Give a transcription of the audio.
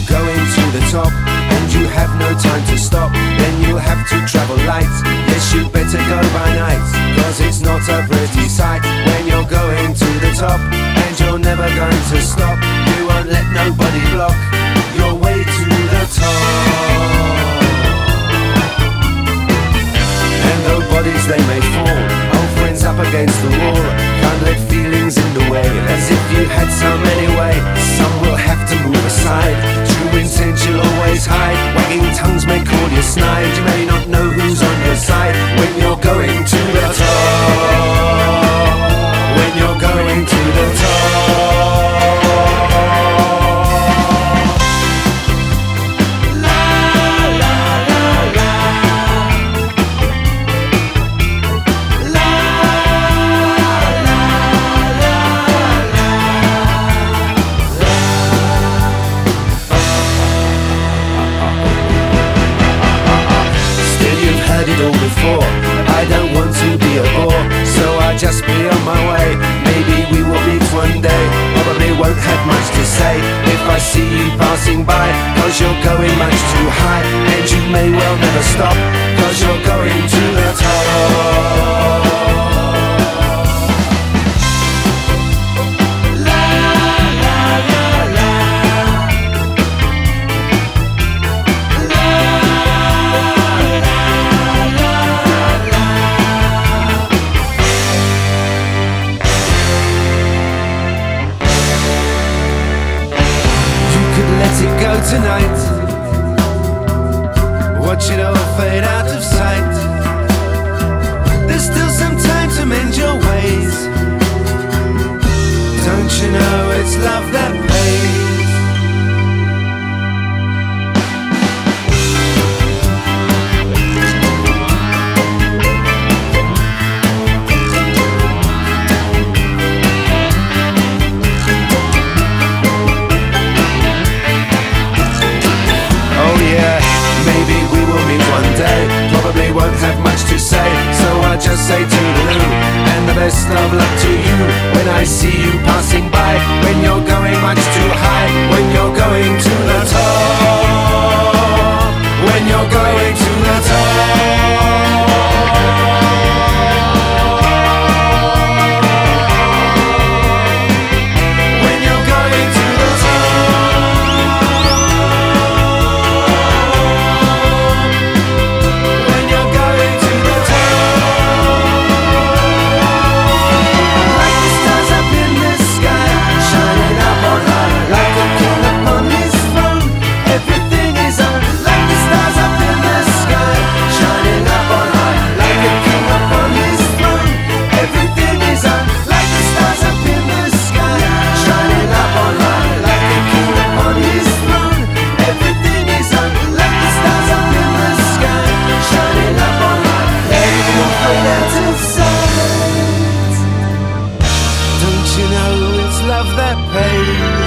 you're going to the top and you have no time to stop, then you'll have to travel light. Yes, you better go by night, cause it's not a pretty sight when you're going to the top and you're never going to stop. You won't let nobody block your way to the top. And though bodies they may fall, old friends up against the wall, can't let feelings in the way, as if you had some anyway. Some will have to move aside, true intent you'll always hide. Wagging tongues may call you snide, you may not know who's on your side when you're going to the top. When you're going to the top. I don't want to be a bore, so I'll just be on my way. Maybe we will meet one day, probably won't have much to say if I see you passing by, cause you're going much too high, and you may well never stop, cause you're going to the top. Tonight, watch it all fade out of sight. There's still some time to mend your ways. Don't you know it's love that pays? Probably won't have much to say, so I'll just say toodaloo, and the best of luck to you when I see you passing by, when you're going much too high, when you're going to the top, when you're going to the top. When you're going to the love that pays.